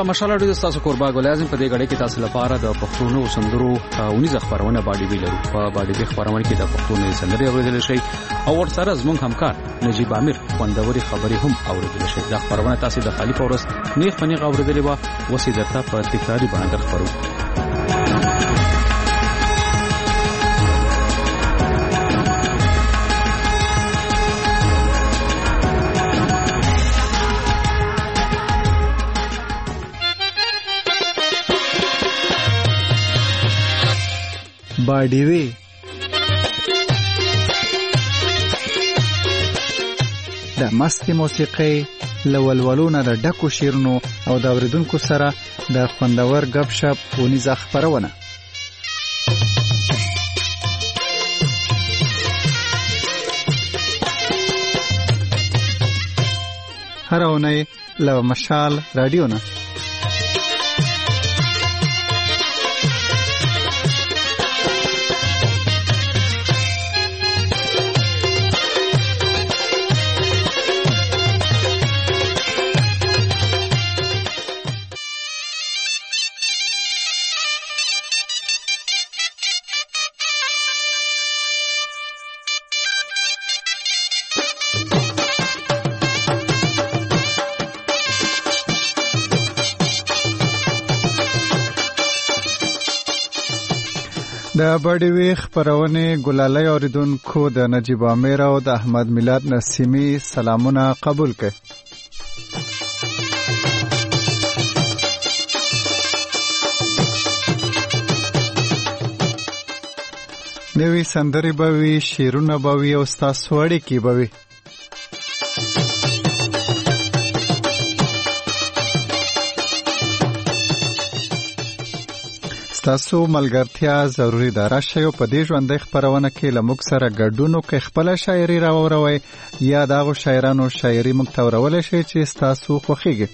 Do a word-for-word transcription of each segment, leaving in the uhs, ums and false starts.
د مشال اډو تاسو کوربا ګل اعظم په دې غړې کې تاسو لپاره د پښتون سندرو اونیز خبرونه باندې ویلو په باندې د خبرونه کې د پښتون سندري اوریدل شي او ورسره زموږ همکار نجیب امیر خوندوري خبري هم اوریدل شي. دا خبرونه تاسو د خلیف اورس نیغ پنیغ اوریدلې و وسیدته په تکراری باندې خبرو. باډیوي د مستي موسیقي لولولونه د ډکو شیرونو او د اوریدونکو سره د خوندور غب شپ ونیز خبرونه. هر اونۍ له مشال رادیو نه د باډیوي خبرونه ګلالۍ اوریدونکو د نجیب امیر او د احمد میلاد نسیمی سلامونه قبول کړئ. نوې سندري به وي، شعرونه به وي او ستاسو اړیکې به وي. تاسو ملګرتیا ضروری ده. راشئ په دې ژوندۍ خبرونه کې له موږ سره ګډون وکړئ، خپل شاعري راوړئ یا دغه شاعرانو شاعري موږ ته ورولئ شي چې تاسو خوښیږي.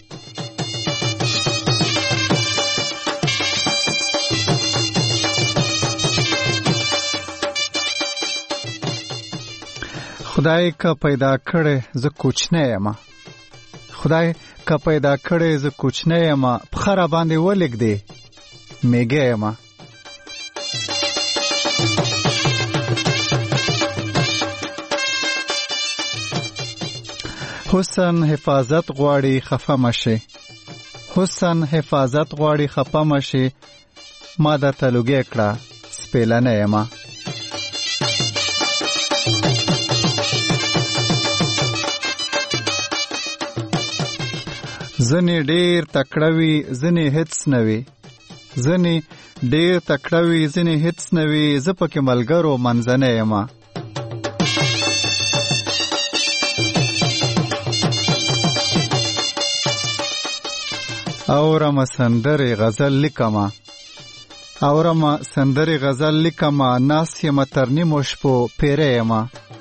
خدای کا پیدا کړې زه کوچنی یم، خدای کا پیدا کړې زه کوچنی یم، په خره باندې ولګدې میگه ما. حسن حفاظت غواړي خفه مشه، حسن حفاظت غواړي خفه مشه، ما د تلوګې کړه سپیلنه ما. زنی ډیر تکړوي زنی هیڅ نوي، زنی ډیر تکړوي زنی هیڅ نوي، زه پکې ملګرو منځنه یم. اورم سندري غزل لیکما، اورم سندري غزل لیکما، ناس یم ترنیمو شپو پیره یم.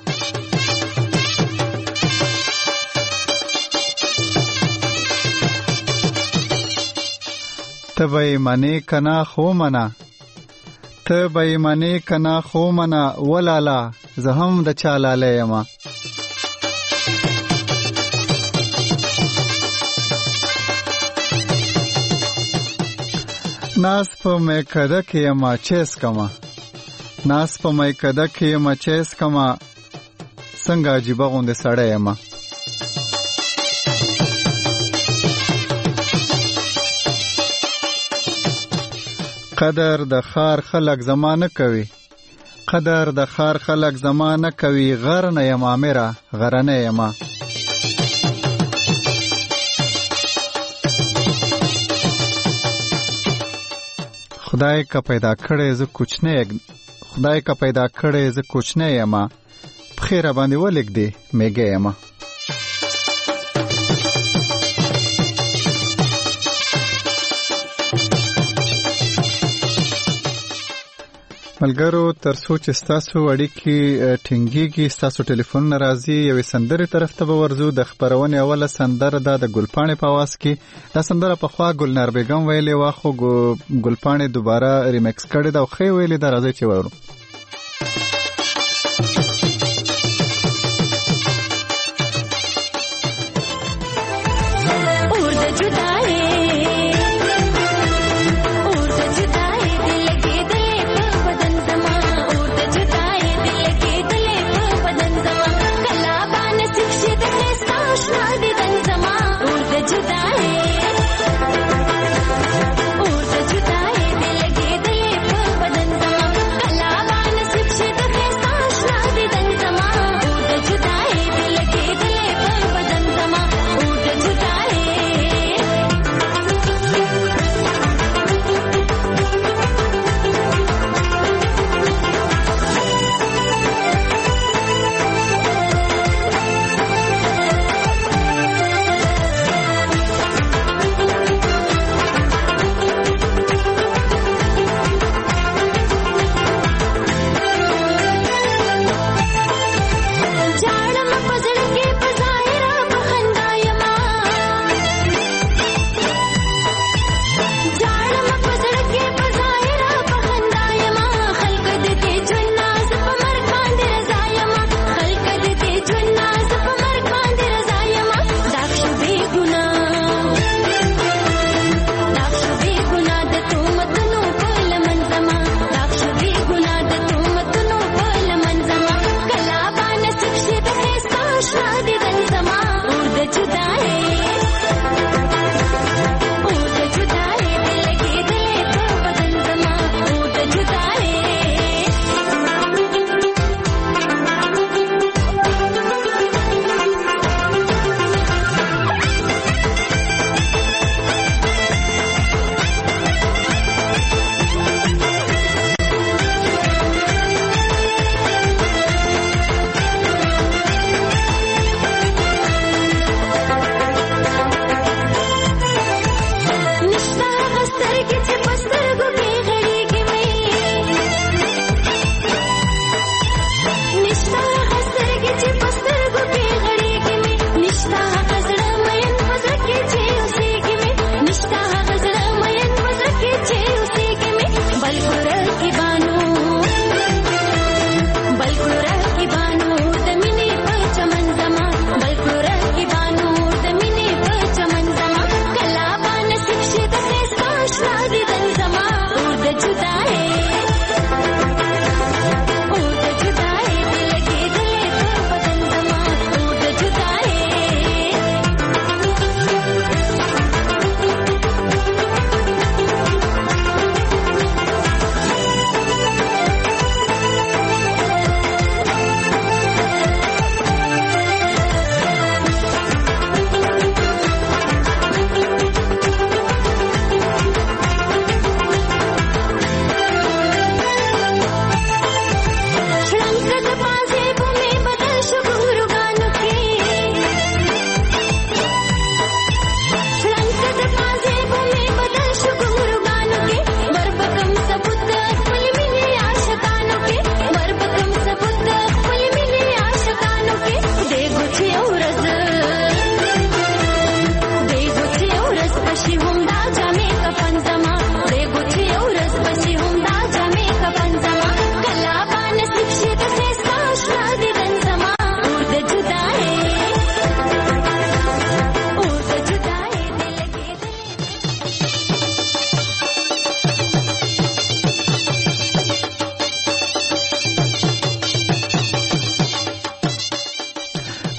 تبای منی کنا خو منا، تبای منی کنا خو منا، ولالا زهم د چالاله یما. ناس په میکده کې یما چیس کما، ناس په میکده کې یما چیس کما، څنګه عجیبه غوندې سړی یما. قدر د خار خلق زمانه کوي، قدر د خار خلق زمانه کوي، غر نه یم امره غرنه یم. خدای کا پیدا کړې زه کوچنی، خدای کا پیدا کړې زه کوچنی یم، په خیره باندې ولګدې میګه یم. ملګرو تر څو چې ستاسو اړیکې ټینګېږي، ستاسو ټلیفون راځي، یوې سندرې طرف ته به ورځو. د خبرونې اوله سندره ده د ګلپاڼې په آواز کې. دا سندره پخوا ګلنار بیګم ویلې وه، خو ګلپاڼې دوباره ریمیکس کړې ده او ښه ویلې ده. راځئ چې واورو. اور د جدای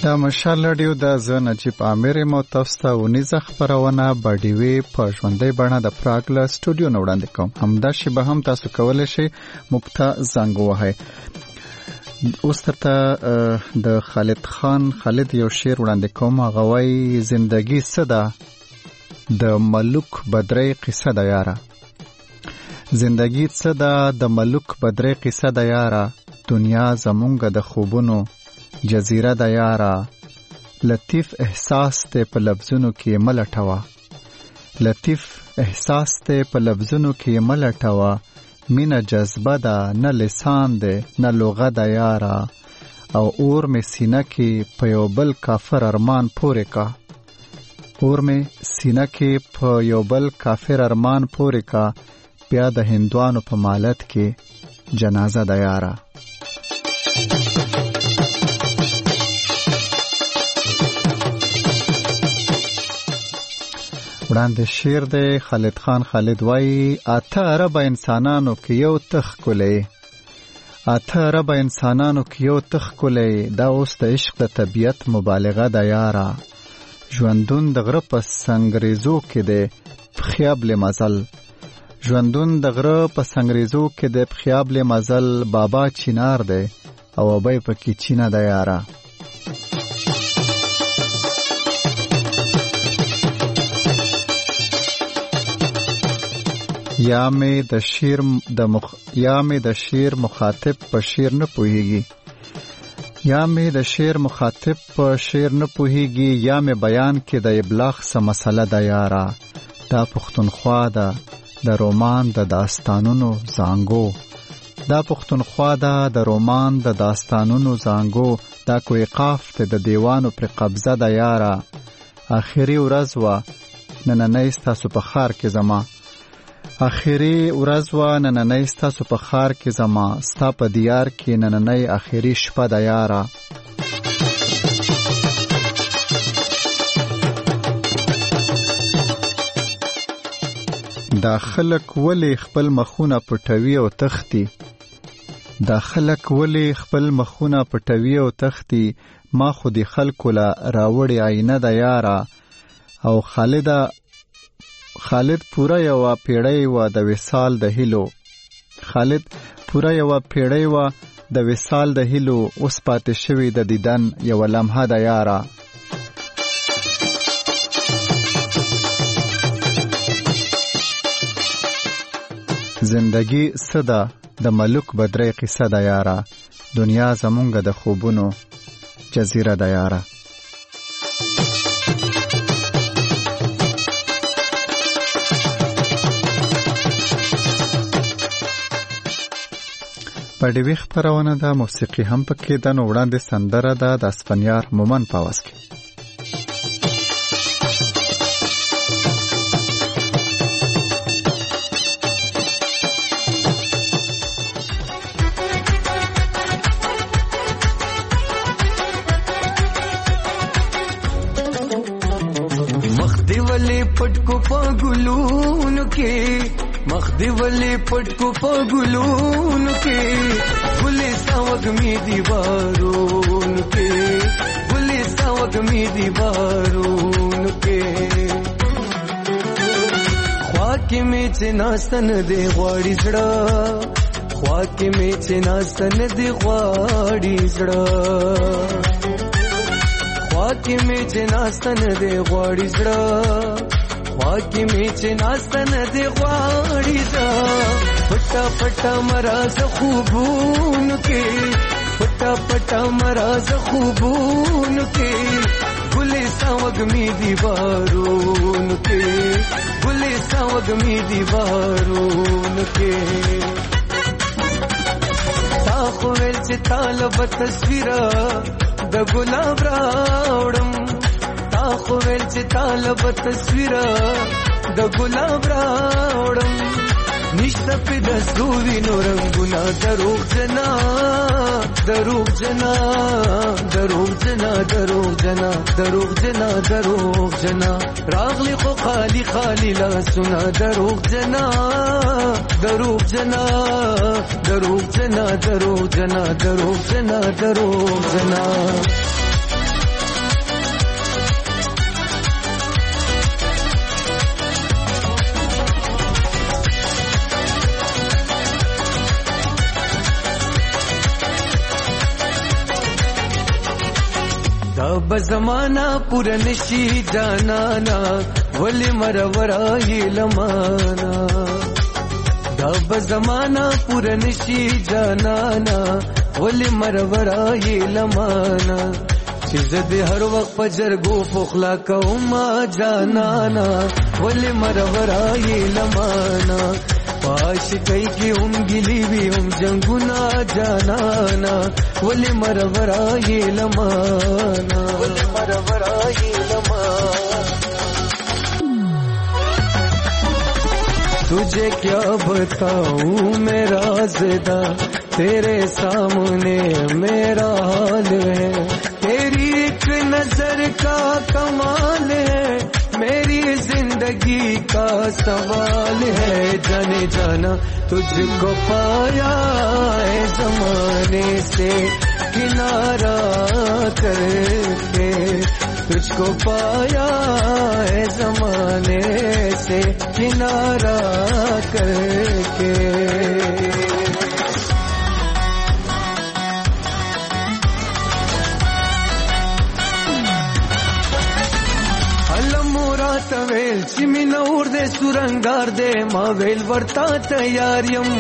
دا مشال رادیو د ز نجیب عامر مو تاسو ته ونیزه خبرونه باډیوي په ژوندۍ بڼه د پراګ له سټوډیو نه وړاندې کوم. همدا شیبه هم تاسو کولی شئ موږ ته زنګ ووهئ. اوس درته د خالد خان خالد یو شعر وړاندې کوم. هغه وایي زندګي څه ده د ملوک بدرۍ قصه ده یاره. زندګي څه ده د ملوک بدرۍ قصه ده یاره. دنیا زمونږ د خوبونو جزیره دا یارا. لطیف احساس ته په لفظونو کې ملټوا. لطیف احساس ته په لفظونو کې ملټوا. مینا جذبه دا نه لسان ده نه لغه دا یارا. او اور می سینه کې په یو بل کافر ارمان پورې کا. اور می سینه کې په یو بل کافر ارمان پورې کا. بیا د هندوانو په مالت کې جنازه دا یارا. وړاندې شعر دی. خالد خان خالد وایي اته عرب انسانانو کې یو تخ کلی. اته عرب انسانانو کې یو تخ کلی. دا اوس د عشق د طبیعت مبالغه ده یاره. ژوندون د غره په سنګریزو کې دی پخیابل مزل. ژوندون د غره په سنګریزو کې دی پخیابل مزل. بابا چینار دی او ابای پکې چینه ده یاره. یا می د شیر د مخ یا می د شیر مخاطب په شیر نه پوهیږي. یا می د شیر مخاطب په شیر نه پوهیږي. یا می بیان کې د ابلاغ څه مسله ده یاره. دا پښتونخوا ده د رومان د داستانونو زانګو. دا پښتونخوا ده د رومان د داستانونو زانګو. دا کوی قاف ته د دیوانو پر قبضه ده یاره. آخري ورځ وا نننۍ ستاسو په خار کې زما. آخري ورځ وا نننۍ ستاسو په خار کې زما. ستا په دیار کې نننۍ آخري شپه ده یاره. دا خلک ولی خپل مخونه پټوي او تختی. دا خلک ولی خپل مخونه پټوي او تختی. ما خو دی خلکو لا راوړی آینه ده یاره. او خالده خالد پورا یو پیړۍ و د وصال د هیلو. خالد پورا یو پیړۍ و د وصال د هیلو. اوس پاتې شوی د دیدن یو لمحه ده یاره. زندگی څه ده د ملوک بدرۍ قصه ده یاره. دنیا زمونږ د خوبونو جزیره ده یاره. باډیوي خبرونه ده. موسیقي هم پکې ده. نو وړاندې سندره ده د اسفنیار مومن په آواز کې. مخ دی ولې پټ کو په ګلونو کې. مخ دی ولې پټ کو په ګلونو کې. ګلې ساوګمې دیوارونو کې. ګلې ساوګمې دیوارونو کې. خوا کې مې چې ناستن دی غواړي زړه. خوا کې مې چې ناستن دی غواړي زړه. خوا کې مې چې ناستن دی غواړي زړه. خواکی می چه ناستن دی غواړي دا. پټا پټا مراز خوبونو کې. پټا پټا مراز خوبونو کې. ګلې ساوګمې دیوارونو کې. ګلې ساوګمې دیوارونو کې. تا خو ویل چې طالب تصویره د ګلاب راوړم. خو ویل چې طالب تصویره د ګلاب راوړم. نشته په دستوري نو رنګونه دروغ جنا. دروغ جنا دروغ جنا دروغ جنا دروغ جنا دروغ جنا. راغلی خو خالی خالی لاسونه. دروغ جنا دروغ جنا دروغ جنا دروغ جنا دروغ جنا دروغ جنا. بزمانہ پورنشی جانانا ولی مرورای لمانا دا بزمانہ پورنشی جانانا ولی مرورای لمانا چیز دے ہر وقت پجرگو پخلا کوما جانانا ولی مرورای لمانا پاش کئی کی ام گلی بھی ام جنگنا جانانا ولی مرورای لمانا ولی مرورای لمانا تجھے کیا بتاؤں میرا زدہ تیرے سامنے میرا حال ہے تیری ایک نظر کا کمال ہے میری زندگی کا سوال ہے جانے جانا تجھ کو پایا ہے زمانے سے کنارہ کر کے تجھ کو پایا ہے زمانے سے کنارہ کر کے تویل چمی نور دے سورنگار دے ماویل ورتا تیاریم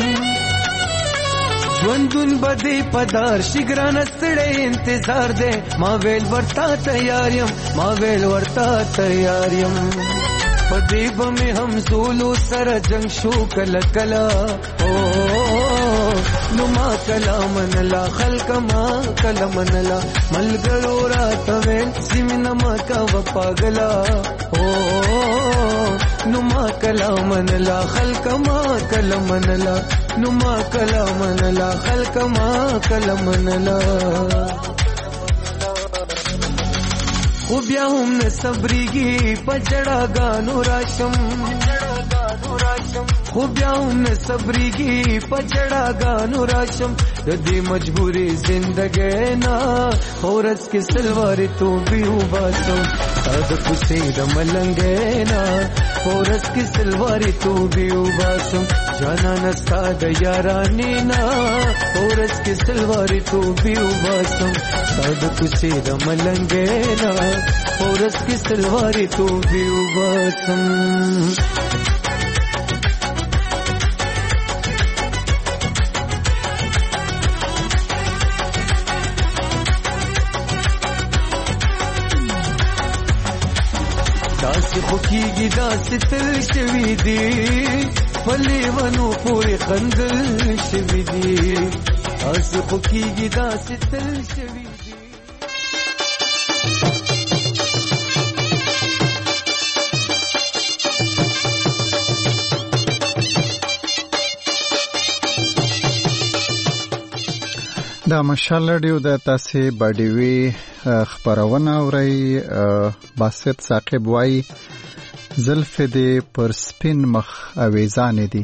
ژوندون بدی پدار شگران استڑے انتظار دے ماویل ورتا تیاریم ماویل ورتا تیاریم پدیب میں ہم زولو سر جنگ شو کلا کلا او نما کلا منلا خلق ما کلا منلا ملگرو رات ویل سمنما کا وپاگلا او نما کلا منلا خلق ما کلا منلا نما کلا منلا خلق ما کلا منلا خوبیا ہم نے صبریگی پچڑا گانو راشم خوبیا ہم نے صبریگی پچڑا گانو راشم دی مجبوری زندگی نا اورس کی سلواری تو بھی باسم ساد کسید ملنگے نا اورس کی سلواری تو بھی باسم جانا نستاد یارانی نا اورس کی سلواری تو بھی باسم ساد کسید ملنگے نا اورس کی سلواری تو بھی باسم داس خوکیگی داس تل شوی دی پلی ونو پوری خندل شوی دی داس خوکیگی داس تل شوی دی دا مشال رادیو د تاسې باډیوي خبرونه اورئ. باسط ثاقب وایي زلفې دې پر سپین مخ اویزانې دي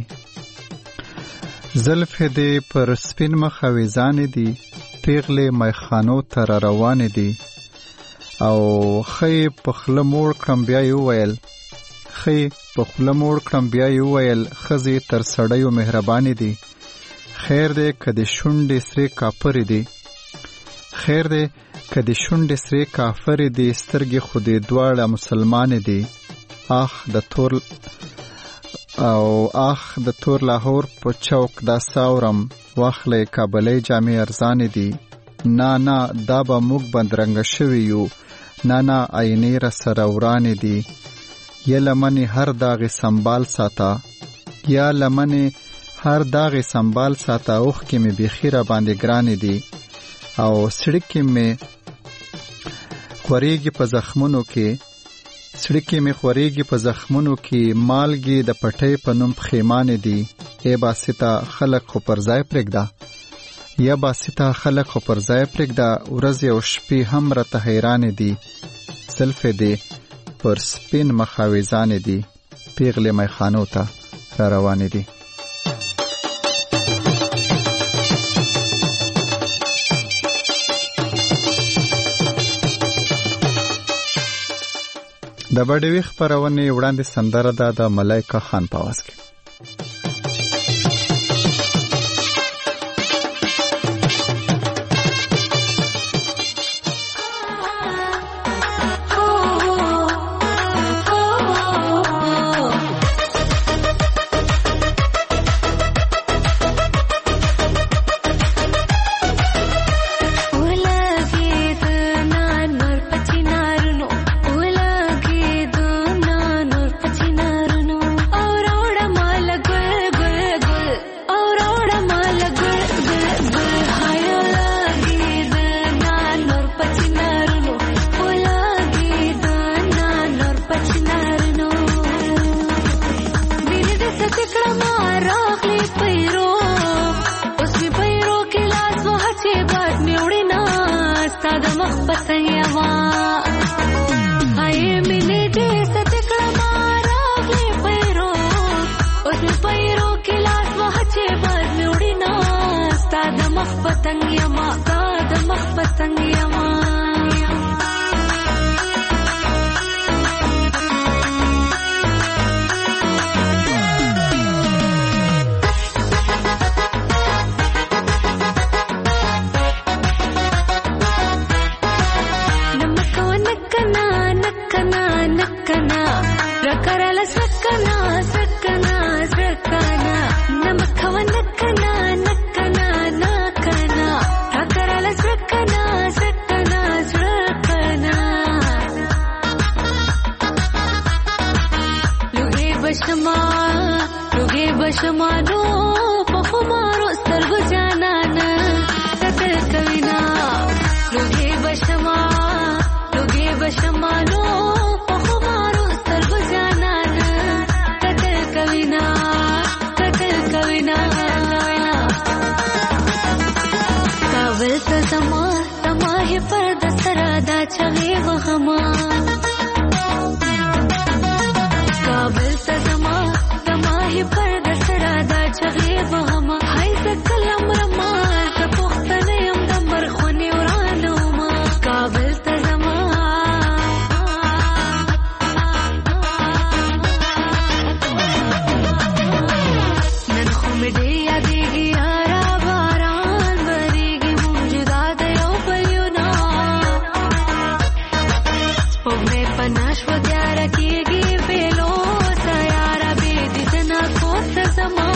زلفې دې پر سپین مخ اویزانې دي پیغلې میخانو ته را روانې دي او ښې په خوله موړ کړم بیا یې وویل ښې په خوله موړ کړم بیا یې وویل ښځې تر سړیو مهربانې دي خیر دې که د شونډې سرې کافرې دي خیر دې که د شونډې سرې کافرې دي سترګې خو دې دواړه مسلمانې دي آخ د تور او آخ د تور لاهور په چوک دا ساورم واخلې کابلۍ جامې ارزانې دي نه نه دا به موږ بدرنګه شوي یو نه نه عینې را سره ورانې دي یا لمنې هر داغې سنبال ساته یا لمنې هر داغې سنبال ساته اوښکې مې بیخي را باندې ګرانې دي او سړکې مې خورېږي په زخمونو کې سړکې مې خورېږي په زخمونو کې مالګې د پټۍ په نوم پښیمانې دي ای باسطه خلک خو پر ځای پرېږده یا باسطه خلک خو پر ځای پرېږده ورځې او شپې هم راته حیرانې دي زلفې دې پر سپین مخ اویزانې دي پیغلې میخانو ته را روانې دي. د باډیوي خپرونې وړاندې سندره ده د ملایکه خان په آواز کې. مخ پتنګ یما هاي مینه دې ستکړه مارا غلې پیرو اوس می پیرو کې لاس وهچې باز میوړي نا ستاد مخ پتنګ یما ستاد مخ پتنګ یما بشمانو په خمارو سترګو جانان کتل کوینا لوګي بشما لوګي بشمانو په خمارو سترګو جانان کتل کوینا کتل کوینا کاول ته زما تمه پر د سره دا چغي وهما کاول ته زما تمه پر چغې وهما هاي زکلم رما ز پختنه يم د مرخونی ورانو ما کابل ته زما نن خو مې دې یادېږي یارا باران ورېږي موجودا د یو بلیونه سپوږمۍ په نشوه تیاره کېږي بېلو سیاره بې دیدنه کور ته زما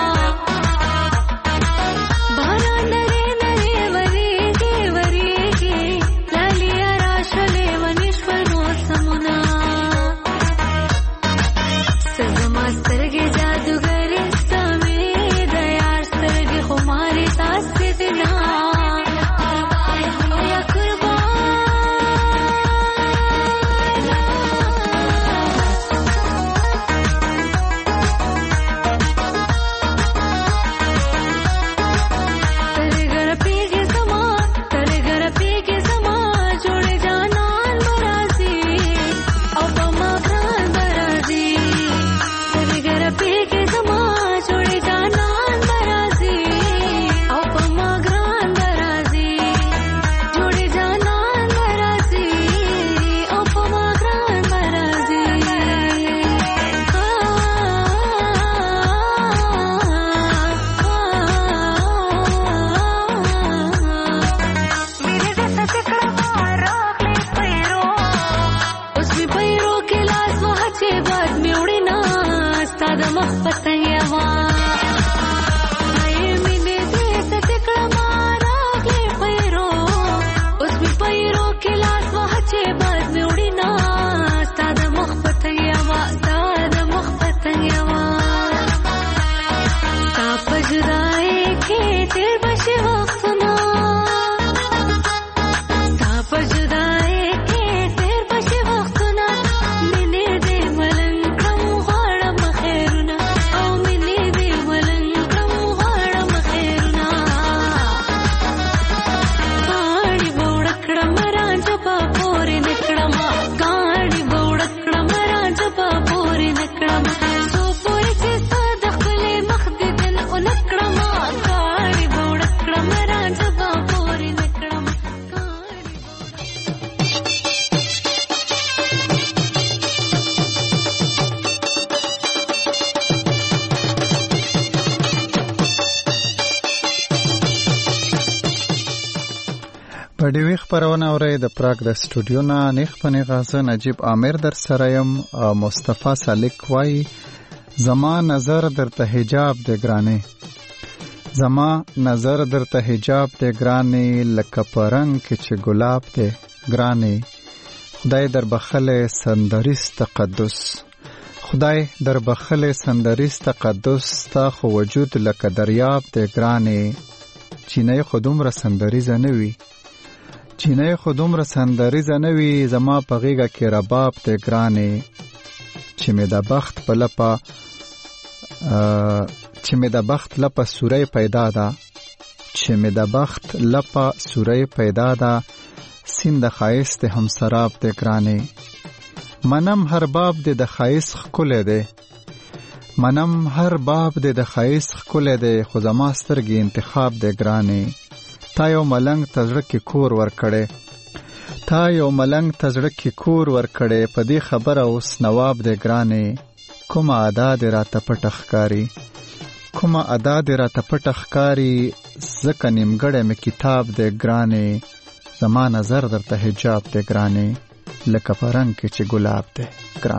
په ډیوی خبرونه اورئ د پراګ د سټوډیو نه نیخ پنې غازه نجیب عامر در سره یم او مصطفی سالک وای زما نظر درته حجاب د ګرانه زما نظر درته حجاب د ګرانه لکه پرنګ کې چې ګلاب د ګرانه خدای در بخله سندریس تقدس خدای در بخله سندریس تقدس تا خو وجود لکه دریاب د ګرانه چینه خودم را سندریز نه وی چینه خودم را سندریز نه وی زما په غیږه کې رباب د ګرانه چې مې د بخت په لپا چې مې د بخت لپا سورې پیدا ده چې مې د بخت لپا سورې پیدا ده سیند د ښایست هم سراب دی ګرانې. منم هر باب دی د ښایست ښکلی دی، منم هر باب دی د ښایست ښکلی دی، خو زما سترګې انتخاب دی ګرانې. تا یو ملنګ ته زړه کې کور ورکړی، تا یو ملنګ ته زړه کې کور ورکړی، په دې خبره اوس نواب دی ګرانې. کومه ادا دی راته پټه ښکاري، کومه ادا دی راته پټه ښکاري، ځکه نیمګړی مې کتاب دی ګرانې. زما نظر درته حجاب دی ګرانې، لکه په رنګ کې چې ګلاب دی ګران.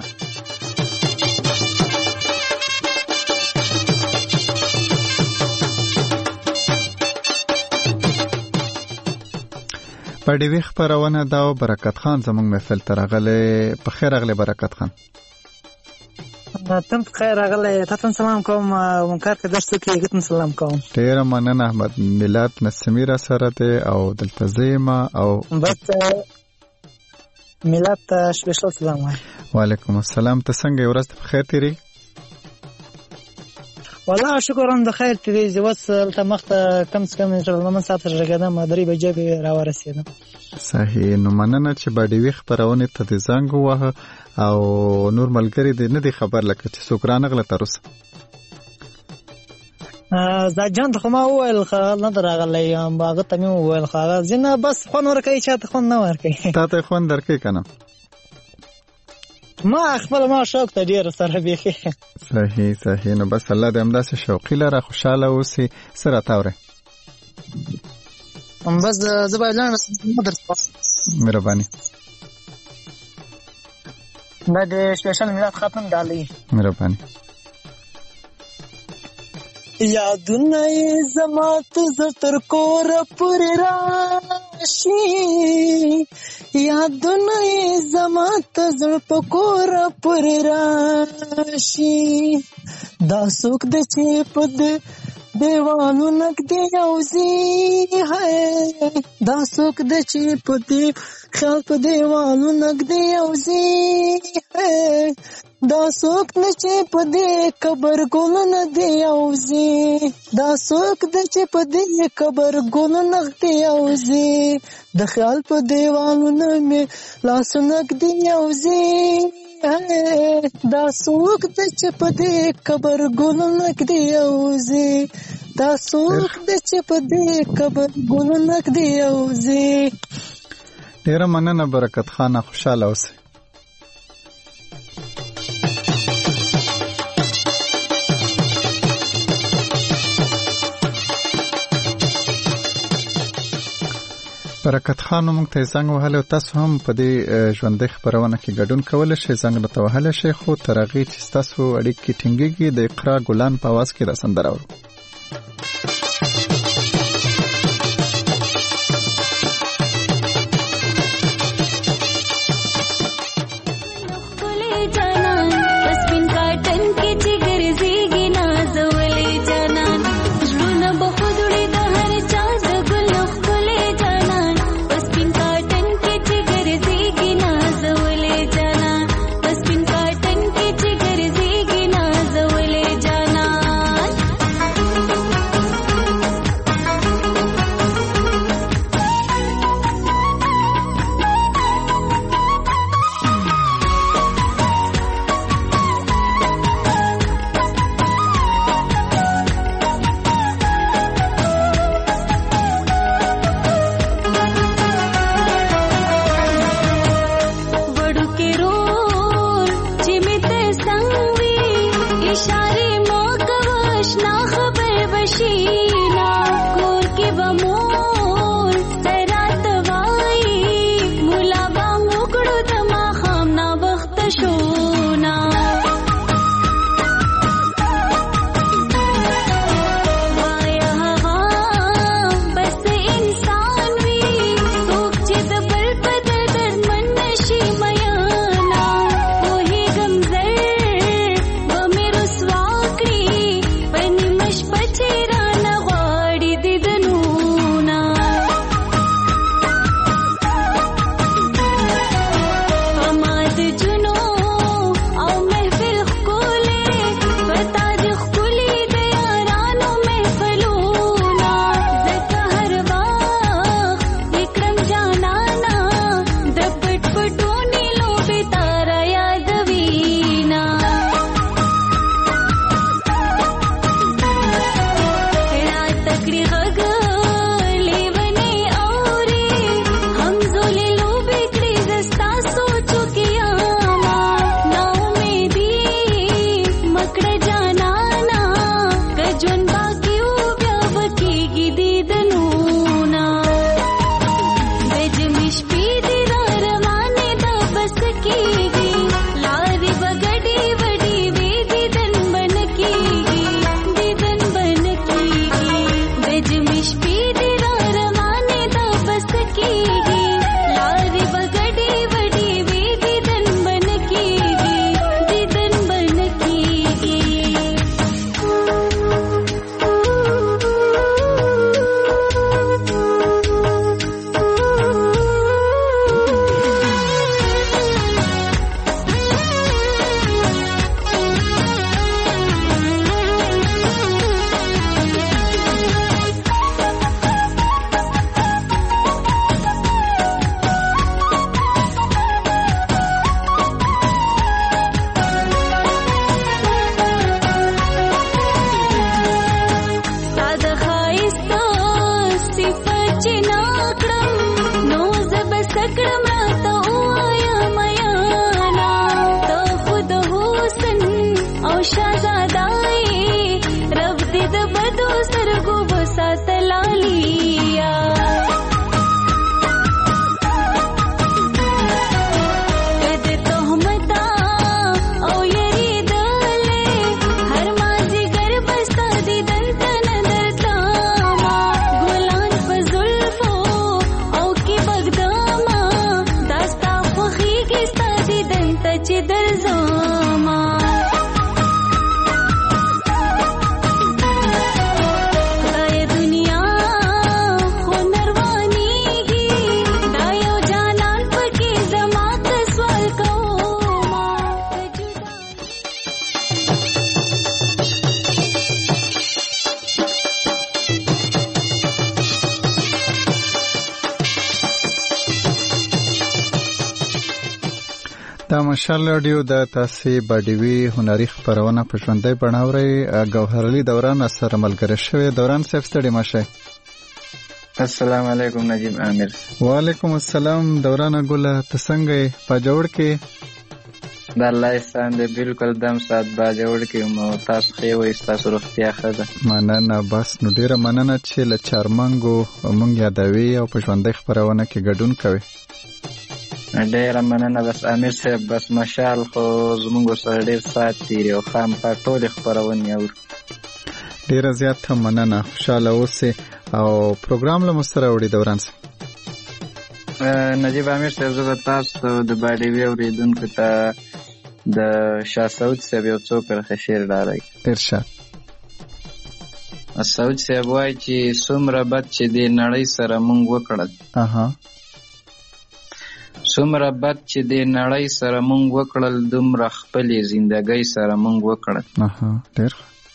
په ډیوي خپرونه دا او برکت خان زموږ محفل ته راغلی. په خیر راغلی برکت خان. تم په خیر راغلی. تاسو سلام کوم مونکار کې درس کې ګټم سلام کوم. ډیره مننه. احمد میلاد نسمی را سره دی او دلته زیما او بس میلاد ته سپیشل سلام وای. وعلیکم السلام. ته څنګه یې؟ ورځ په خیر تیری؟ والله شکر هم د خیر تیری. اوس هلته مخته کم څه کم لمن ساعت راګېدم، درې بجې به را ورسېدم. صحیح. نو مننه چې په ډیوي خپرونې ته دې زنګ ووهه او نور ملګري دې نه دي خبر لکه چې څوک رانغله تر اوسه. دا جان ته خو ما وویل نه ده راغلی، هغه ته مې وویل هغه ځینې بس خوند ورکوي، چا ته خوند نه ورکوي. تا ته خوند درکوي که نه؟ ما خپل ما شوق ته ډېر سره بیخي. صحیح صحیح. نو بس الله دې همداسې شوقي لره، خوشحاله اوسې. څه راته اورئ؟ بس زه باید لاړم درس. مهرباني. دا د سپیشل میلاد ختم ډالۍ. مهرباني. یادونه یې زما ته زه تر کوره پورې راشي، یادونه یې زما ته زړه په کوره پورې راشي. دا څوک دی چې په دې دیوالو نږدې یوځي، دا څوک دی چې په دې خیال په دیوالو نږدې یوځي، دا څوک دی چې په دې قبر ګلونه دې یوځي، دا څوک دی چې په دې قبر ګلونه دې یوځي، د خیال په دیوالونه مې لاسونه دې یوځي، دا څوک دی چې په دې قبر ګلونه دې یوځي، دا څوک دی چې په دې قبر ګلونه دې یوځي. ډیره مننه برکت خانه، خوشاله اوسئ. برکت خان موږ ته زنګ وهلی، تاسو هم په دې ژوندۍ خپرونه کې ګډون کولی شئ. زنګ راته وهلی شئ، خو تر هغې چې ستاسو اړیکې ټینګېږي د اقرا ګلان په اواز کې دا سندره اورو. دا مشال رادیو د تاسې باډیوي هنري خپرونه په ژوندۍ بڼه اورئ. ګوهرعلي دوران سره ملګری شوی. دوران صاحب ستړي مه شئ. السلام علیکم نجیب عامر. وعلیکم السلام دوران ګله، ته څنګه یې؟ په جوړ کې د الله احسان دی، بالکل دم ساعت با جوړ کې مو تاسو ښې وایي، ستاسو روغتیا ښه ده؟ مننه. بس نو ډېره مننه چې له چارمنګو مونږ یادوي او په ژوندۍ خپرونه کې ګډون کوي. ډېره مننه. بس امیر صاحب بس مشال خو زمونږ سره ډېر ساعت تېري او خامخا ټولې خپرونې اورو. ډېره زیاته مننه، خوشحاله اوسئ او پروګرام له مو سره وړي. دوران صاحب نجیب عامر صاحب، زه به تاسو ته د باډیوي اورېدونکو ته د شاه سعود صاحب یو څو کرښې شعر ډالۍ. ارشاد. سعود صاحب وایي چې څومره بد چې دې نړۍ سره مونږ وکړل، اها څومره بد چې دې نړۍ سره مونږ وکړل، دومره خپلې زندګۍ سره مونږ وکړل. اها ډېر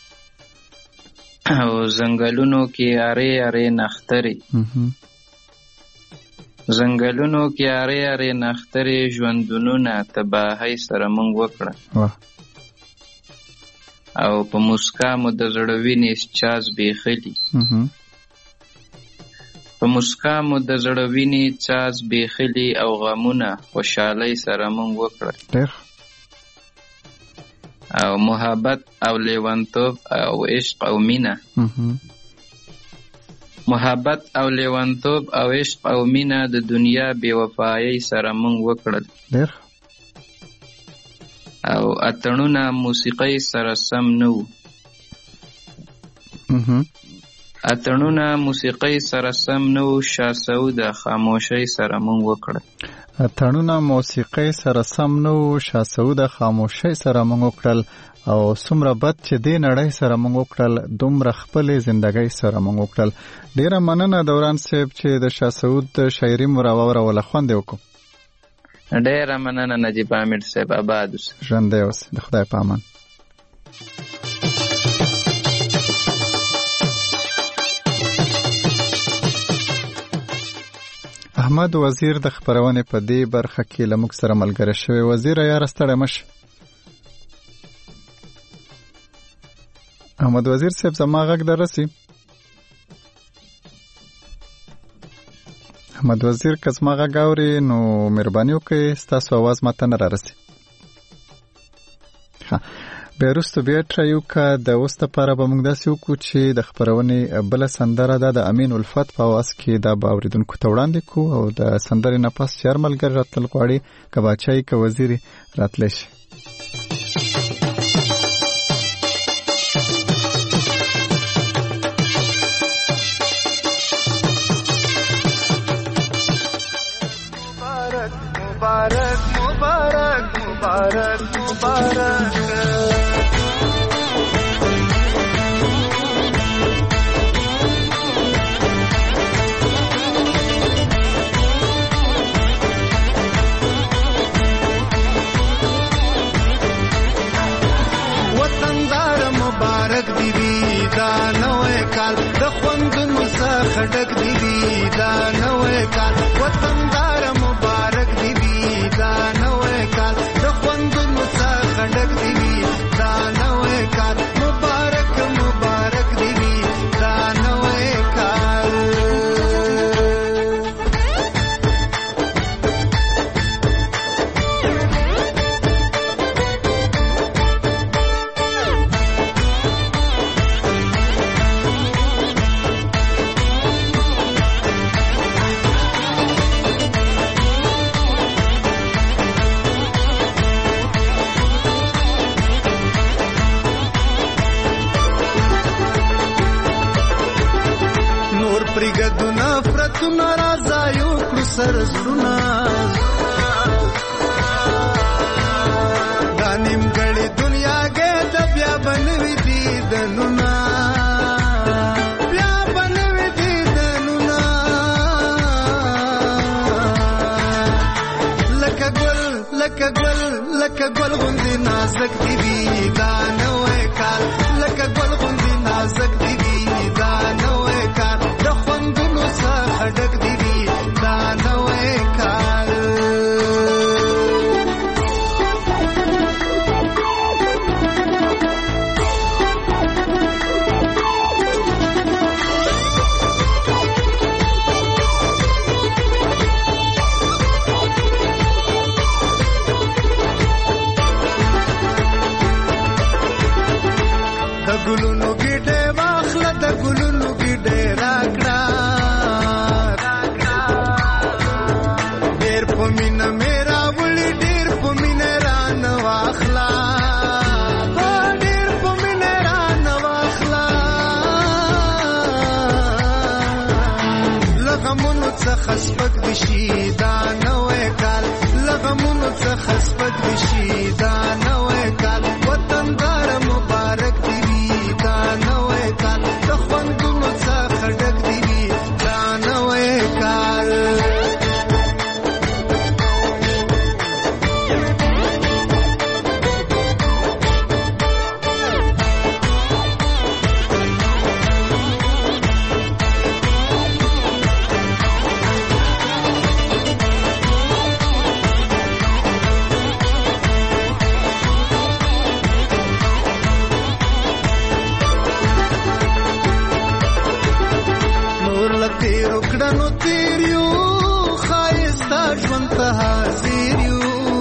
او ځنګلونو کې ارې ارې نخترې، ځنګلونو کې ارې ارې نخترې، ژوندونونه تباهۍ سره مونږ وکړل. او په موسکا مو د زړه وینې چا زبېښلي، په موسکا مو د زړه وینې چا زبېښلي، او غمونه خوشحالۍ سره مونږ وکړل. او محبت او لیونتوب او عشق او مینه، محبت او لیونتوب او عشق او مینه د دنیا بې وفایۍ سره مونږ وکړل. او اتڼونه موسیقۍ سره سم نه وو، اتڼونه موسیقۍ سره سم نه وو، شاه سعود خاموشۍ سره مونږ وکړل. اتڼونه موسیقۍ سره سم نه وو، شاه سعود خاموشۍ سره مونږ وکړل. او څومره بد چې دې نړۍ سره مونږ وکړل، دومره خپلې زندګۍ سره مونږ وکړل. ډېره مننه دوران صاحب چې د شاه سعود شاعري مو راواوروله، خوند یې وکړو. ډېره مننه نجیب عامر صاحب، آباد اوسئ. ژوندی اوسئ، د خدای په امان. احمد وزیر د خپرونې په دې برخه کې له موږ سره ملګری شوی. وزیر یاره ستړی مه شئ. احمد وزیر صاحب زما غږ در رسي؟ احمد وزیر که زما غږ اوري نو مهرباني وکړئ ستاسو اواز ماته نه رارسي. ښه بیا وروسته بیا ټرای وکړه. د اوس دپاره به موږ داسې وکړو چې د خپرونې بله سندره ده د امین الفت په اواز کې، دا به اورېدونکو ته وړاندې کړو. او د سندرې نه پس چې هر ملګري راتلل غواړي، که باچایي که وزیري راتلی شي. مبارک مبارک مبارک مبارک وطندار مبارک دی وی دا نوې کال، د خوندونو څخه ډک دی وی دا نوې کال. وطندار مبارک دی وی دا نوې کال، د خوندونو څخه ډک دی وی دا نوې کال. مبارک مبارک دی وی دا نوې کال. پرګدو نفرتونه راځایو کړو سر زړونه، دا نیمګړې دنیا کې د بیا بنوي دیدنونه، بیا بنوي دیدنونه. لکه ګل لکه ګل لکه ګل غوندې نازک دی وي دا نوې کال، لکه ګل غوندې نازک دی وي دا نوې کال. د خوندونو څخه ډک دی وي دا نوې کال. څخه سپک دشي دا نوې کال لغمونو څخه سپک دشي دا نوې کال وطندار مبارک دی دا نوې کال د خوندونو څخه ډک دی دا نوې کال کړنو تیریو خایستا ژوند ته حاضر یو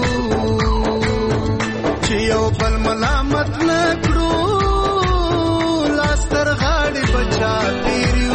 چې یو بل ملامت نه کړو لاس تر غاړې بچا تیریو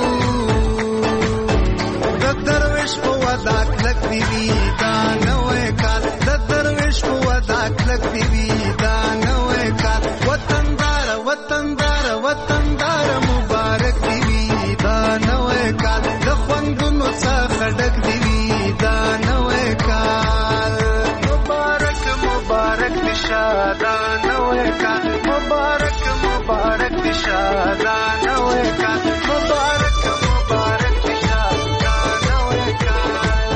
د درویش په ودا کلک دی دا نوې کال د درویش په ودا کلک دی دا نوې کال وطندار وطندار وطندار مبارک دی دا نوې کال د خوندونو څخه ډک دی دا نوې کال مبارک مبارک دي شادا نوې کال مبارک مبارک دي شادا نوې کال مبارک مبارک دي شادا نوې کال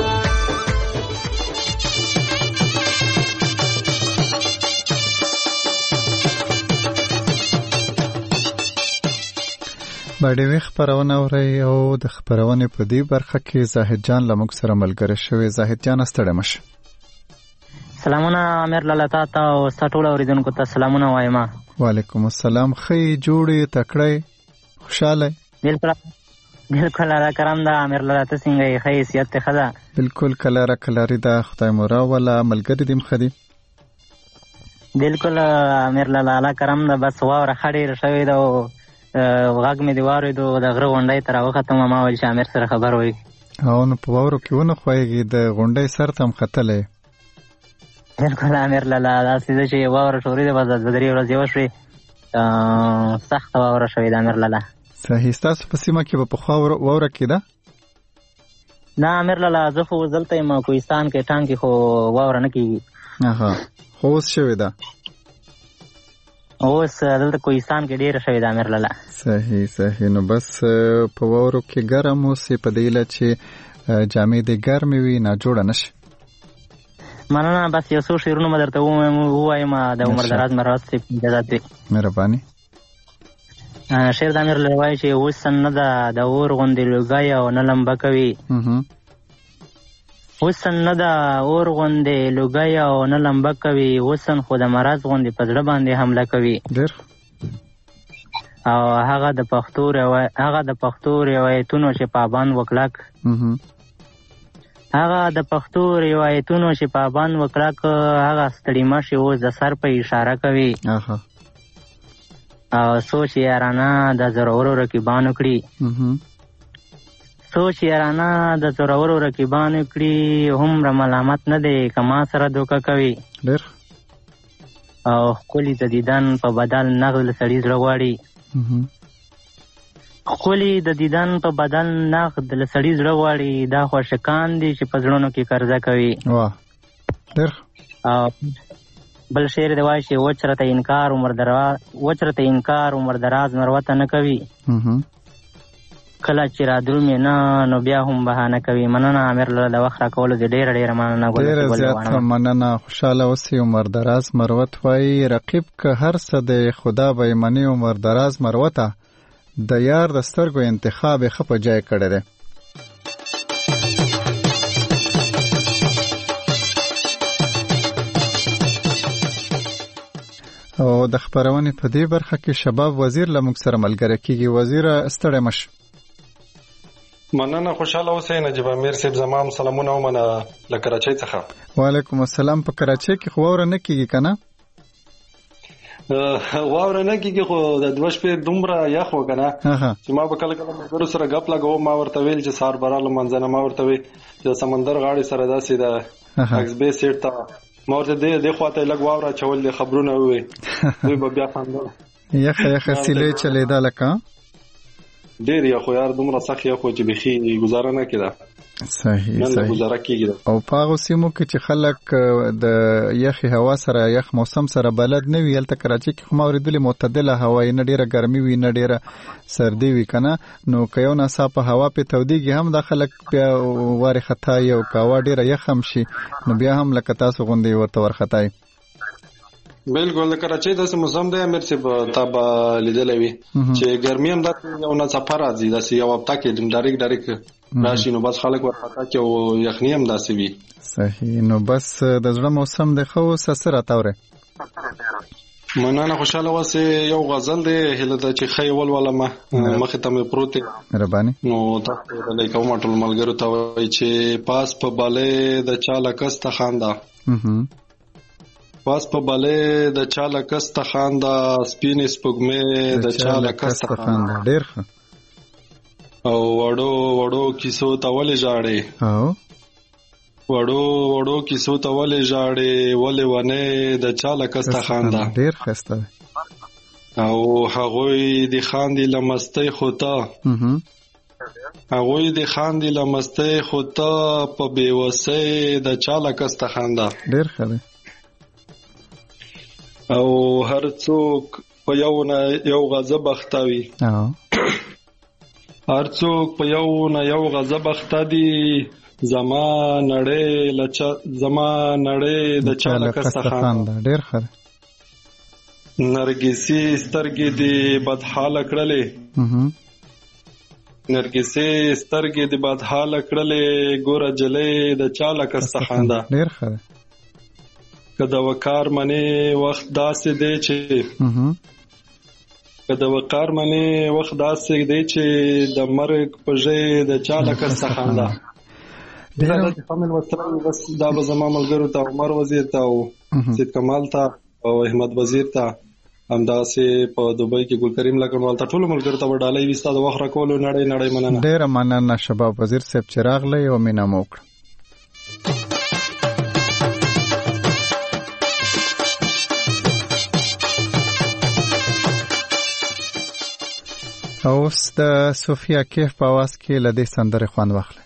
باډیوي خبرونه اوري او د خبرونې په دې برخه کې زاهد جان لموږ سره ملګری شوی. زاهد جان ستړی مشه. سلامونه امیر لاله تا او ټول اوریدونکو ته سلامونه وایم. وعلیکم السلام. خې جوړې تکړه خوشاله بالکل بالکل را کرام دا امیر لاله ته څنګه یې خې سیادت خدا بالکل کله را کلاری دا خدای مورا ولا ملګری دیم خدي بالکل امیر لاله لا کرام دا بس واور خړې شوی دا غاګ مې دی واردو د غره غونډې تر هغه ختم ما ول شامر سره خبر وای او نو په وورو کې ونه خوېږي د غونډې سر تم خطلې بالکل امیر لاله دا سیده چې واور شوري د بازار بدري ورځ یو شوي سخت واور شوي د امیر لاله صحیح. تاسو په سیمه کې په خوا واور کې ده نه امیر لاله زه خو ځلته ما کوهستان کې ټانګ کې خو واور نه کیږي. اها خو اوس شوي ده اوس دلته کوهستان کې ډیر شوی د امیر لاله. صحیح صحیح. نو بس په وورو کې ګرم اوسې په دې له چې جامې د ګرمې وي نه جوړه نشي. مننه. بس یو څو شعرونه مې درته ووایم د عمر دراز مراد صاحب اجازه دي. مهرباني. شعر د امیر لاله وایي چې اوس نه ده د اور غوندې لوګی او نه لمبه کوي وسن نه دا اور غوندې لوګی او نه لمبه کوي وسن خو د مرض غوندې په زړه باندې حمله کوي ډېر او هغه د پښتو هغه د پښتو روایتونو چې پابند وکړک هغه د پښتو روایتونو چې پابند وکړک هغه ستړي مشي اوس د سر په اشاره کوي او سوچ یارانه د ضرورو رقیبانو کړي سوچ یارانه د ضرورو رقیبانو کړي هم ملامت نه دی کما سره دوکه کوي ډېر او ښکلي د دیدن په بدل نغد سړي زړه غواړي ښکلي د دیدن په بدل نغد له سړي زړه غواړي دا خوشکان دي چې په زړونو کې قرضه کوي. واه ډېر. او بل شعر دی وایي چې وچرته انکار عمر دراز وچرته انکار عمر دراز مروته نه کوي کله چې را درومې نه نو بیا هم بهانه کوي. مننه امیر لاله د وخت راکولو دې ډېره ډېره مننه. ډېره زیاته مننه. خوشحاله اوسئ. عمر دراز مروت وایي رقیب که هر څه دی خدا به یې مني عمر دراز مروته د یار د سترګو انتخاب یې ښه په ځای کړی دی. او د خبرونې په دې برخه کې شباب وزیر له موږ سره ملګری کیږي. وزیر ستړی مشه. مننه. خوشاله اوسئ. نجیب امیر صاحب زمام سلامونه ومنه له کراچۍ څخه. وعلیکم السلام. په کراچۍ کې خو واوره نه کیږي که نه؟ واوره نه کیږي خو د دوه شپې دومره یخ و که نه چې ما به کله کله ملګرو سره ګپ لګوم. ما ورته ویل چې سهار به راغلم منځه نه ما ورته ویل چې د سمندر غاړې سره داسې د اکسبې سیټ ته ما ورته دې دې خواته لږ واوره اچول دې خبرونه ووی دوی به بیا خندل. یخه یخه سیلې چلېده لکه ډېر یخ خو یار دومره سخت یخ و چې بیخي ګزاره نه کېده. صحیح نن صحیح گزاره کیږي. او په هغه سیمو کې چې خلک د یخي هوا سره یخ موسم سره بلد نه وي، هلته کراچي کې خو ما اورېدلې معتدله هوا یې، نه ډېره ګرمي وي نه ډېره سردي وي که نه، نو که یو ناڅاپه هوا پې تودېږي هم دا خلک بیا وارخطایي، او که هوا ډېره یخ هم شي نو بیا هم لکه تاسو غوندې ورته ورخطایي. بالکل د کراچۍ داسې موسم دی امیر صاحب، تا به لیدلی وي چې ګرمي هم داسې یو ناڅاپه راځي، داسې یو هفته کې ډایرک ډایرک راشي، نو بس خلک ورخطا کې او یخني هم داسې وي. صحیح. نو بس د زړه موسم دی. ښه اوس څه راته اورئ؟ مننه، خوشحاله اوسې. یو غزل دی هیله ده چې ښه یې ولولمه، مخې ته مې پروت دی مهرباني. نو تاسو ته ډالۍ کوم ټول ملګرو ته وایي چې پاس په بالې د چا لکسته خانده، پاس په بالې د چا لکسته خانده، سپینې سپوږمۍ د چا لکسته خانده. ډېر ښه. او وړو وړو کیسو ته ولې ژاړې، او وړو وړو کیسو ته ولې ژاړې، ولې ونې د چا لکسته خانده. ډېر ښایسته. او هغوی د خاندي له مستۍ خو ته، هغوی د خاندي له مستۍ خو ته، په بېوسۍ د چا لکسته خانده. ډېر ښه دی. او هر څوک په یو نه یو غضب اخته وي، هر څوک په یو نه یو غضب اخته دي، زما نړۍ لچا زما نړۍ د چا لکسته خانده. ډېر ښه. نرګسي سترګې دې بدحاله کړلې، نرګسي سترګې دې بدحاله کړلې، ګوره جلۍ د چا لکسته خانده. ډېر ښه. که د وقار منې وخت داسې دی چې که د وقار منې وخت داسې دی چې د مرګ په ژۍ د چا لکسته خانده. دا به زما ملګرو ته، عمر وزیر ته او سید کمال ته او احمد وزیر ته، همداسې په دوبۍ کې ګل کریم لکړوال ته، ټولو ملګرو ته به ډالۍ وي. ستا د وخت راکولو نړۍ نړۍ مننه. ډېره مننه شباب وزیر صاحب چې راغلی او مینه مو وکړه. اوس د صوفیا کیف په आवाज کې له دې سندرې خوند واخلئ.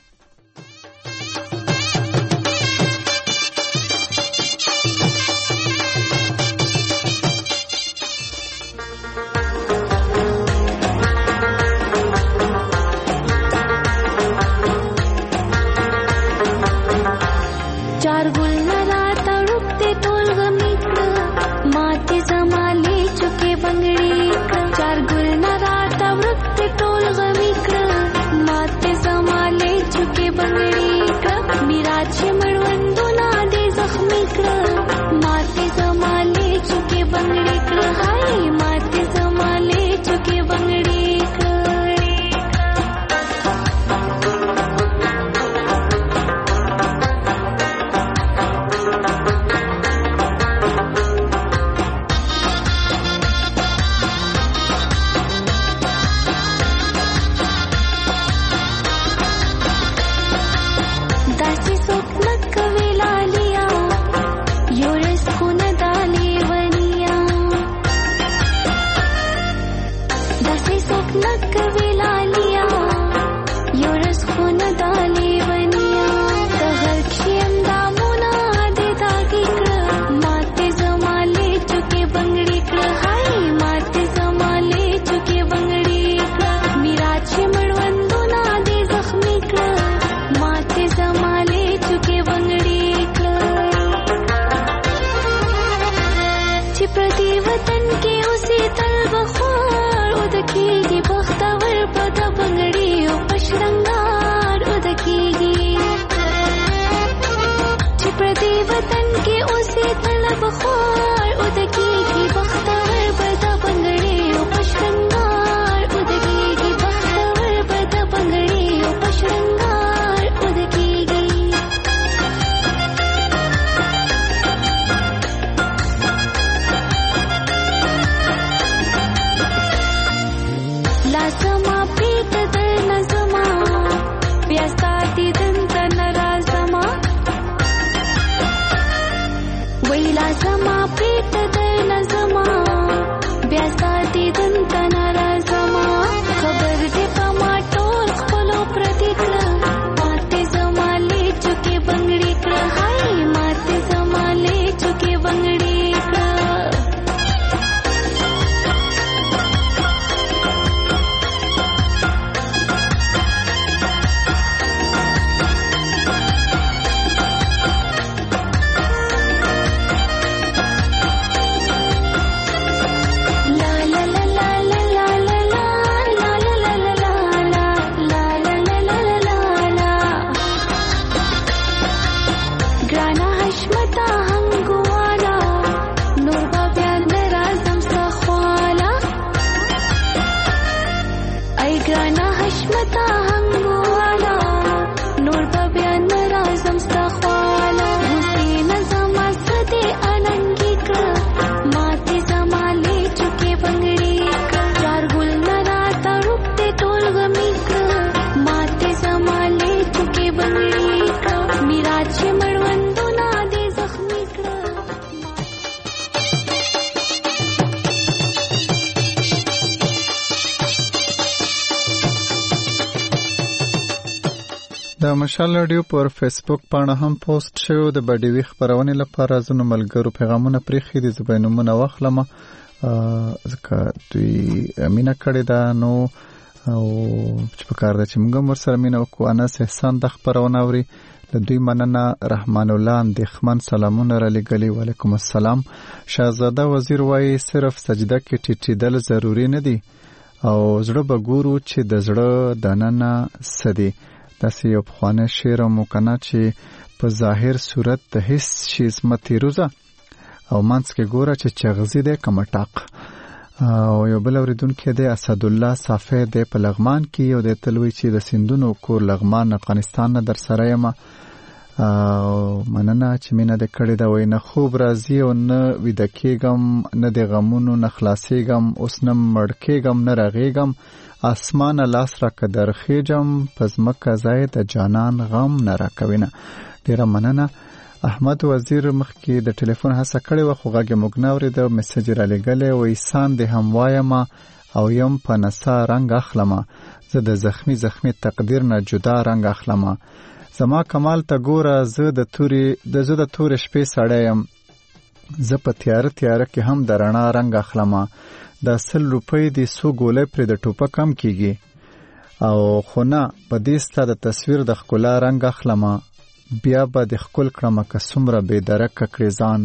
Sama چشمتا هنگوالا نور ببیان رازم ستخوالا حسین زما سدی اننگی کر ماتی زما لی چکی بنگڑی کر یار گل نراتا رکتے ٹول غمی کر ماتی زما لی چکی بنگڑی کر میرا چی مروندو نا دی زخمی کر. د مشال رادیو پر فیسبوک باندې هم پوسټ شو د بډیوي خبرونه لپاره زنه ملګرو پیغامونه پریخي دي زبینومونه واخلم ځکه دوی مینا کړی دا نو او چې په کار د چې موږ مر سره مینا وکړو انس احسان د خبرونه اوري د دوی مننه رحمان الله اندخمن سلامونه را لګلی وعلیکم السلام. شاهزاده وزیر وایي صرف سجده کې ټیټېدل ضروری نه دي او زړه به ګورو چې د زړه دننه سدي. داسې یو پخوانی شعر مو کنه چې په ظاهر صورت د هیڅ شي عظمت روزه او منځ کې ګوره چې چغزي دی که مټاق. او یو بل اورېدونکی دی اسدالله صافی دی په لغمان کې یو دی تل وایي چې د سیندونو کور لغمان افغانستان نه در سره یم او مننه چې مینه دې کړې ده. وایي نه خوب راځي او نه ویده کېږم نه د غمونو نه خلاصېږم اوس نه مړ کېږم نه رغېږم اسمان لاس را که در خیجم پس مکه ځای د جانان غم نه را کوینه. ډیره مننه. احمد وزیر مخکې د ټلیفون هڅه کړې وه خو غږ یې موږ نه اورېده میسج را لېږلی وایي سان دې هم وایمه او یم په نڅا رنګ اخلمه زه د زخمي زخمي تقدیر نه جدا رنګ اخلمه زما کمال ته ګوره زه د تورې د زه د تورې شپې سړی یم زه په تیاره تیاره کې هم د رڼا رنګ اخلمه دا سل روپۍ دی سو ګولۍ پرې د ټوپه کم کیږي او خو نه په دې ستا د تصویر د ښکلا رنګ اخلمه بیا به د ښکل کړمه که څومره بې درکه کړې ځان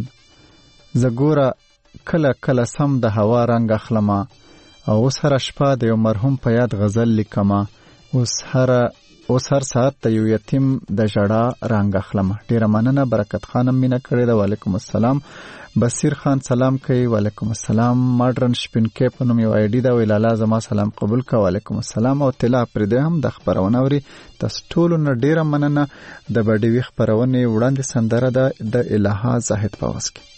زه ګوره کله کله سم د هوا رنګ اخلمه او اوس هره شپه د یو مرحوم په یاد غزل لیکمه اوس هره اوس هر ساعت د یو یتیم د ژړا رنګ اخلمه. ډیره مننه. برکت خانم مینه کړې ده وعلیکم السلام. بصیر خان سلام کوي وعلیکم السلام. ماډرن شپینکې په نوم یو آی ډي ده وی لالا زما سلام قبول کا وعلیکم السلام. او طلا پرې هم د خبرونه اوري تاسو ټول نه ډیره مننه. د بډیوي خبرونه وړاندې سندره ده د الها زاهد په واس کې.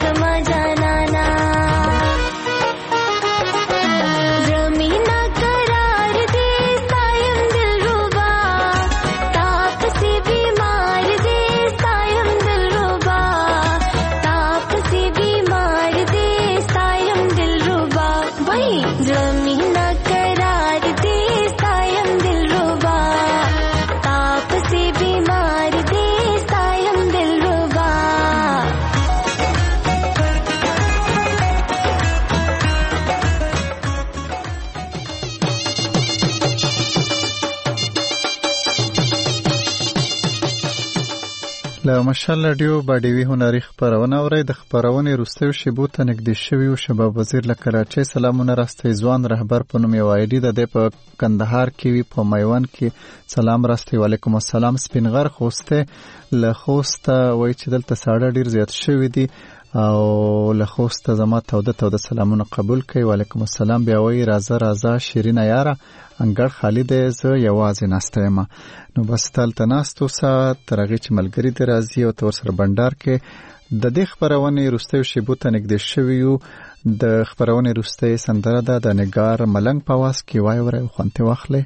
Ramina kara له مشال رادیو باډیوي هنري خبرونه اوري. د خبرونې وروستیو شیبو ته نږدې شوي و شباب وزیر له کراچۍ سلامونه راستي ځوان رهبر په نوم یو آی ډي د دې په کندهار کې وي په میوند کې سلام راستي. وعلیکم السلام. سپینغر خوسته له خوسته وای چې دلته ساړه ډیر زیات شوی دي او له خوسته زما توده توده سلامونه قبول کړئ. وعلیکم السلام. بیا وای راځه راځه شیرینه یاره انګړ خالی دی زه یوازې ناسته یم. نو بس دلته ناستو سه تر هغې چې ملګري دې راځي او ته ورسره بنډار کې د دې خپرونې وروستیو شیبو ته نږدې شوي یو. د خپرونې وروستۍ سندره ده د نګار ملنګ په آواز کې. وایې وری او خوند ترې واخلئ.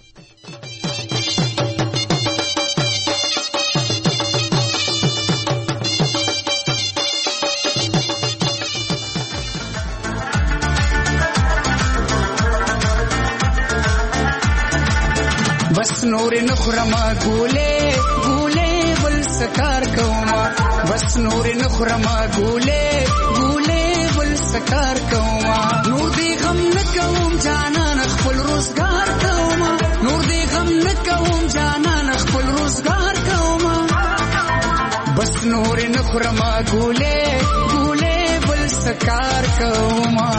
بس نور نخرما ګولې ګولې بل سکار کوما بس نور نخرما ګولې ګولې بل سکار کوما نور دې غم نکوم جانان خپل روزګار کوما نور دې غم نکوم جانان خپل روزګار کوما بس نور نخرما ګولې ګولې بل سکار کوما.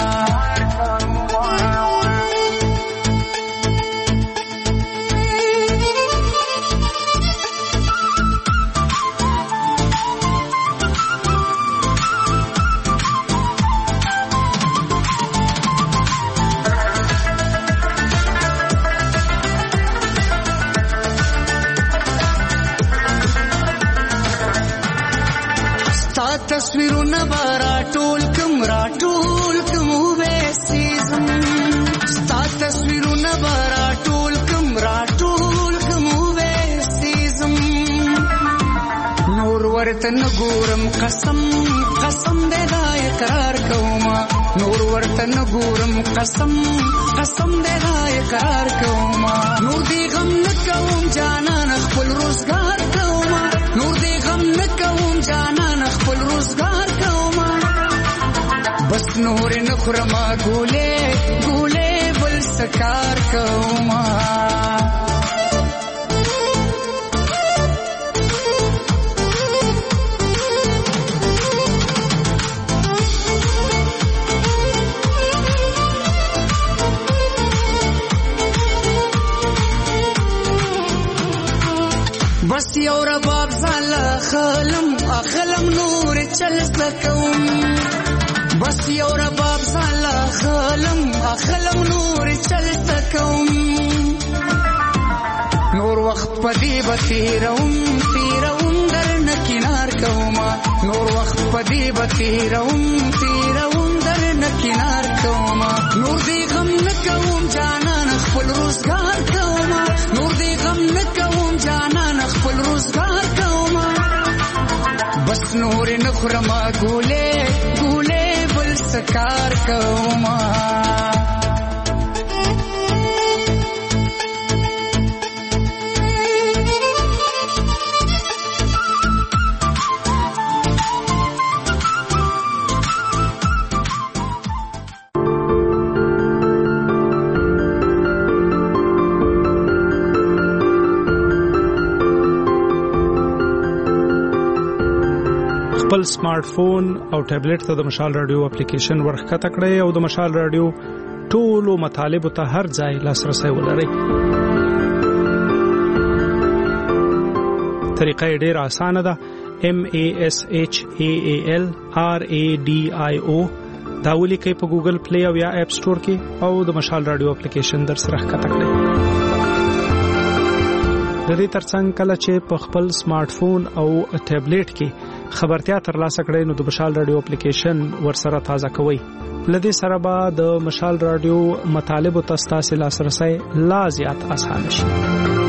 تصویرونه بارا ټول کم را ټول کم وېسېزم ستا تصویرونه بارا ټول کم را ټول کم وېسېزم نور ورته نه ګورم قسم قسم دې دا اقرار کوما نور ورته نه ګورم قسم قسم دې دا اقرار کوما نور دې غم نه کوم جانان خپل روزګار کوما نور دې غم نه کوم جانان خپل روزګار کوما بس نور نخرما ګولې ګولې بل سکار کوما. بس یو رباب زالا خلم اخلم نور چل سکوم بس یو رباب زالا خلم اخلم نور چل سکوم نور وخت پدی بتیروم تیروم در نکنار کوما نور وخت پدی بتیروم تیروم در نکنار کوما نور دی غم نکوم جانان خپل روزګار کوما نور دی غم نکوم جانان خپل روزګار کوما بس نور نخرما ګولې ګولې بل سکار کوما. خپل سمارټ فون او ټابلیټ ته د مشال رادیو اپلیکیشن ورخکته کړئ او د مشال رادیو ټولو مطالبو ته هر ځای لاسرسي ولرئ. طریقه یې ډېره اسانه ده. M A S H A A L R A D I O دا ولیکئ په ګوګل پلی او یا اپ سٹور کې او د مشال رادیو اپلیکیشن در سره ښکته کړئ. د دې ترڅنګ کله چې په خپل سمارټ فون او ټابلیټ کې خبرتیا ترلاسه کړئ نو د مشال رادیو اپلیکیشن ورسره تازه کوئ. لدې سره به د مشال رادیو مطالبو ته ستاسو لاسرسي لا زیات اسانه شي.